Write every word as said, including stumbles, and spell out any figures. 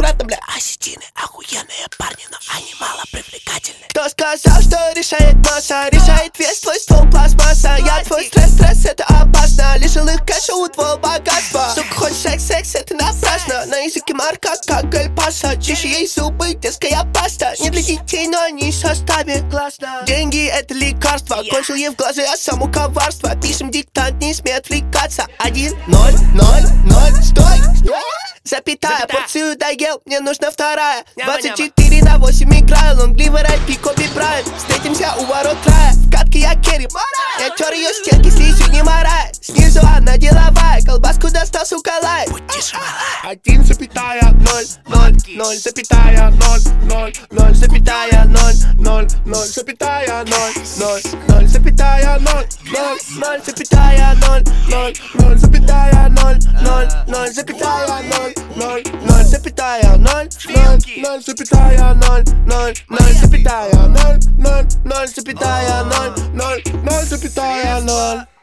аккуратно, бля. Осетины охуенные парни, но они мало привлекательны. Кто сказал, что решает масса? Решает вес твой ствол пластмасса. Я твой стресс, стресс, это опасно. Лишил их кэша, утвол богатства. Сука, хочешь секс, секс, это напрасно. На языке марка, как гальпаса. Чище ей зубы, детская паста. Не для детей, но они в составе. Классно. Деньги это лекарство. Кончил ей в глаза, а само коварство. Пишем диктант, не смей отвлекаться. Один, ноль, ноль, ноль, стой, стой. Запятая, порцию доел, мне нужна вторая. Двадцать четыре на восемь играю. Лонгливый рэп, Коби Брайант. Встретимся у ворот рая. В катке я керри, я тер ее стенки, слизью не морая. Снизу она деловая, колбаску достал, сука, лай. Один запятая ноль, ноль, ноль запятая ноль, ноль, ноль запятая ноль, ноль, ноль запятая ноль, ноль, ноль запятая ноль, ноль, ноль запятая ноль, ноль, ноль запятая ноль, ноль, ноль запятая ноль, ноль, ноль запятая ноль, ноль, ноль запятая ноль, ноль, ноль запятая ноль, ноль, ноль запятая ноль, ноль, ноль запятая ноль.